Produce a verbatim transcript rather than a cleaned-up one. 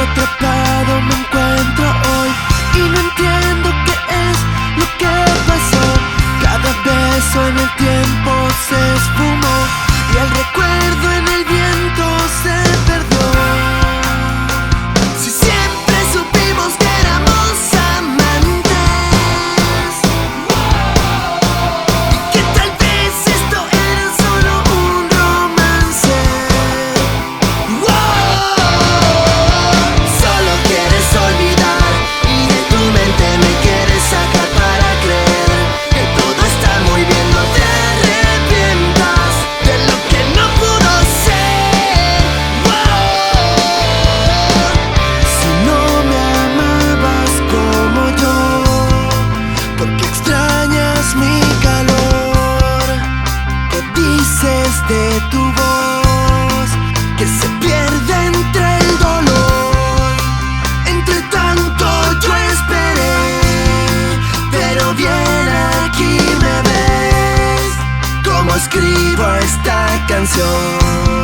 Atrapado me encuentro hoy y no entiendo qué es lo que pasó. Cada beso en el tiempo se esfumó y el recuerdo en el viento se perdió. Si siempre supimos que éramos amantes y que tal vez esto era solo un romance. Solo quieres olvidar y de tu mente me quieres sacar para creer que todo está muy bien. No te arrepientas de lo que no pudo ser. Si no me amabas como yo, porque extrañas mi calor. ¿Qué dices de tu voz que se pierde entre el dolor? Entre tanto yo esperé, pero bien aquí me ves como escribo esta canción.